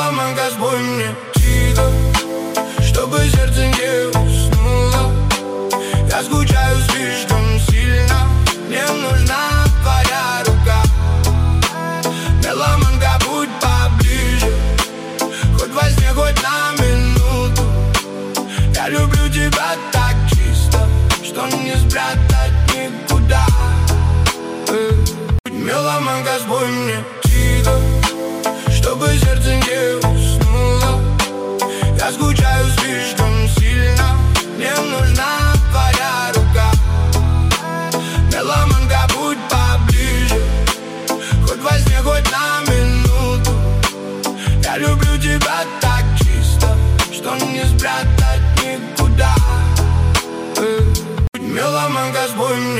Меломанка, спой мне тихо, чтобы сердце не уснуло. Я скучаю слишком сильно, мне нужна твоя рука. Меломанка, будь поближе, хоть во сне, хоть на минуту. Я люблю тебя так чисто, что не спрятать никуда. Меломанка, спой мне тихо, чтобы сердце не уснуло. Я скучаю слишком сильно, мне нужна твоя рука. Меломанка, будь поближе, хоть во сне, хоть на минуту. Я люблю тебя так чисто, что не спрятать никуда. Меломанка, спой мне